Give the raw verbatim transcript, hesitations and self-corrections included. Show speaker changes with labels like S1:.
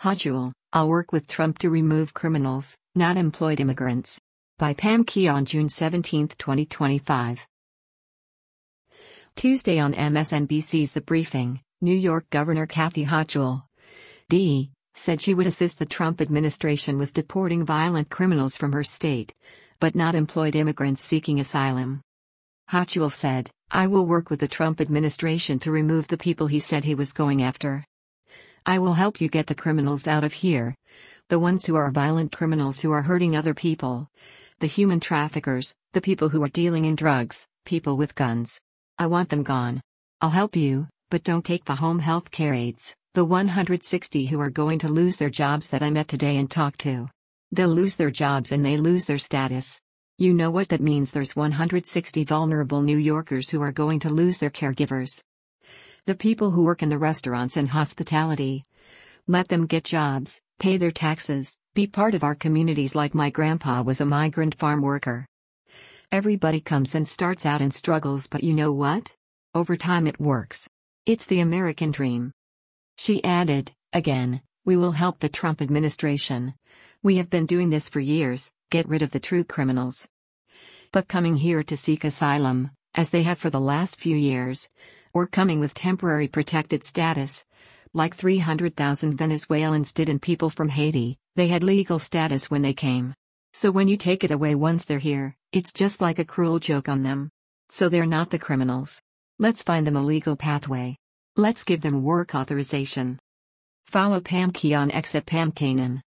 S1: Hajul, I'll work with Trump to remove criminals, not employed immigrants. By Pam Key, June seventeenth, twenty twenty-five. Tuesday on M S N B C's The Briefing, New York Governor Kathy Hochul, D. said she would assist the Trump administration with deporting violent criminals from her state, but not employed immigrants seeking asylum. Hochul said, "I will work with the Trump administration to remove the people he said he was going after. I will help you get the criminals out of here. The ones who are violent criminals who are hurting other people. The human traffickers, the people who are dealing in drugs, people with guns. I want them gone. I'll help you, but don't take the home health care aides, the one hundred sixty who are going to lose their jobs that I met today and talked to. They'll lose their jobs and they lose their status. You know what that means. There's one hundred sixty vulnerable New Yorkers who are going to lose their caregivers. The people who work in the restaurants and hospitality. Let them get jobs, pay their taxes, be part of our communities like my grandpa was a migrant farm worker. Everybody comes and starts out and struggles, but you know what? Over time it works. It's the American dream." She added, "Again, we will help the Trump administration. We have been doing this for years, get rid of the true criminals. But coming here to seek asylum, as they have for the last few years, or coming with temporary protected status, like three hundred thousand Venezuelans did and people from Haiti, they had legal status when they came. So when you take it away once they're here, it's just like a cruel joke on them. So they're not the criminals. Let's find them a legal pathway. Let's give them work authorization." Follow Pam Key on X at Pam Kanan.